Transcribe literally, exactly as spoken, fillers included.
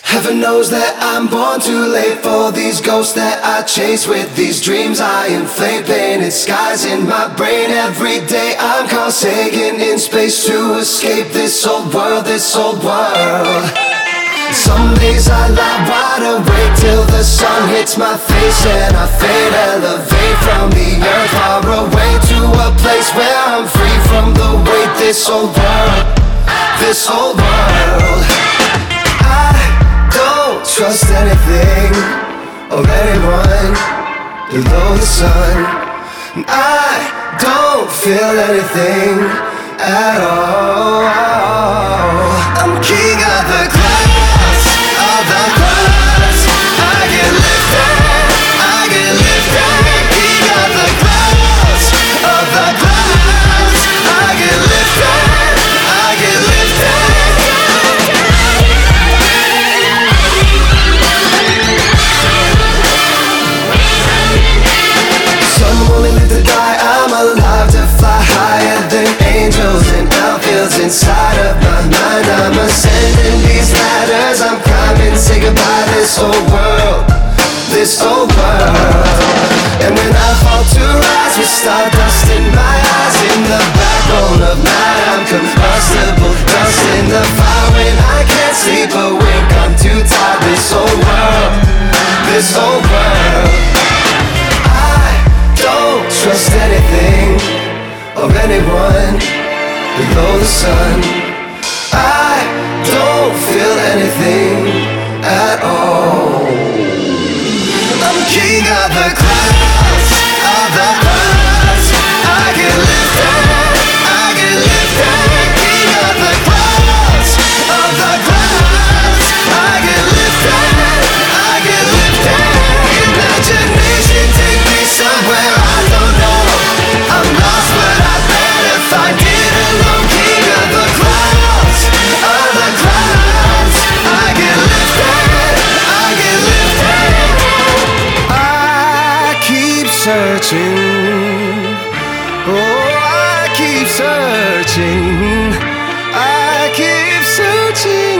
Heaven knows that I'm born too late for these ghosts that I chase. With these dreams I inflate, painted skies in my brain. Every day I'm Carl Sagan in space to escape this old world, this old world. Some days I lie wide awake till the sun hits my face, and I fade, elevate from the earth far away to a place where I'm free from the weight. This old world, this old world. Trust anything or anyone below the sun. I don't feel anything at all. I'm king of the clouds, of the clouds. I get lifted, I get lifted. King of the clouds, of the clouds. I get lifted, I get lifted. Alive to fly higher than angels in outfields inside of my mind. I'm ascending these ladders, I'm climbing. Say goodbye this old world, this old world. And when I fall to rise with stardust in my eyes, in the backbone of night I'm combustible, dust in the fire. When I can't sleep a wink, I'm too tired. This old world, this old world. Don't trust anything or anyone below the sun. I don't feel anything at all. I'm king of the clouds, of the clouds. I get lifted, I get lifted. King of the clouds, of the clouds. I get lifted, I get lifted. Imagination take me somewhere I don't know. I'm lost but I better find it alone. King of the clouds, of the clouds. I get lifted, I get lifted. I keep searching, oh I keep searching, I keep searching.